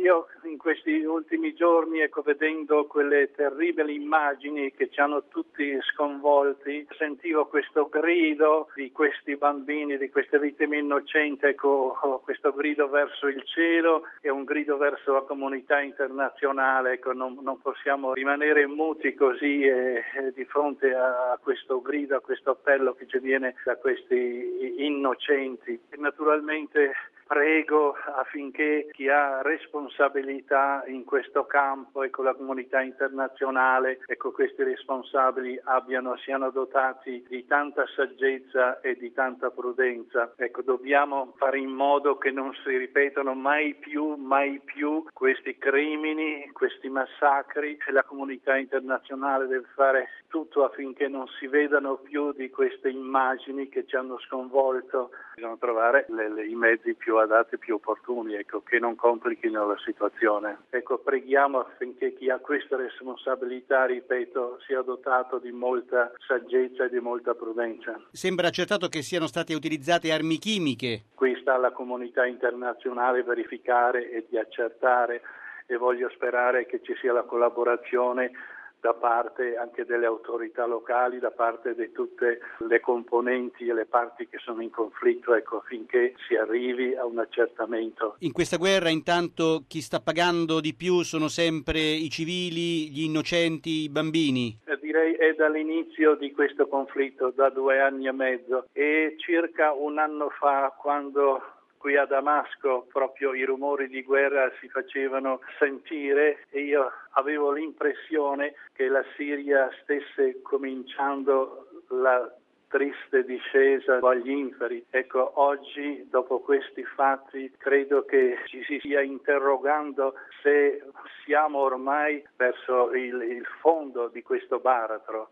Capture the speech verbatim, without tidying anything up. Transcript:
io in questi ultimi giorni, ecco, vedendo quelle terribili immagini che ci hanno tutti sconvolti, sentivo questo grido di questi bambini, di queste vittime innocenti, ecco, questo grido verso il cielo e un grido verso la comunità internazionale. Ecco, non, non possiamo rimanere muti così eh, di fronte a questo grido, a questo appello che ci viene da questi innocenti. E naturalmente prego affinché chi ha responsabilità in questo campo e con la comunità internazionale, ecco, questi responsabili abbiano, siano dotati di tanta saggezza e di tanta prudenza. Ecco, dobbiamo fare in modo che non si ripetano mai più, mai più questi crimini, questi massacri, e la comunità internazionale deve fare tutto affinché non si vedano più di queste immagini che ci hanno sconvolto. Bisogna trovare le, le, i mezzi più adatti, più opportuni, ecco, che non complichino la situazione. Ecco, preghiamo affinché chi ha questa responsabilità, ripeto, sia dotato di molta saggezza e di molta prudenza. Sembra accertato che siano state utilizzate armi chimiche. Qui sta la comunità internazionale verificare e di accertare, e voglio sperare che ci sia la collaborazione da parte anche delle autorità locali, da parte di tutte le componenti e le parti che sono in conflitto, ecco, affinché si arrivi a un accertamento. In questa guerra intanto chi sta pagando di più sono sempre i civili, gli innocenti, i bambini? Direi è dall'inizio di questo conflitto, da due anni e mezzo, e circa un anno fa, quando qui a Damasco proprio i rumori di guerra si facevano sentire, e io avevo l'impressione che la Siria stesse cominciando la triste discesa agli inferi. Ecco, oggi, dopo questi fatti, credo che ci si stia interrogando se siamo ormai verso il, il fondo di questo baratro.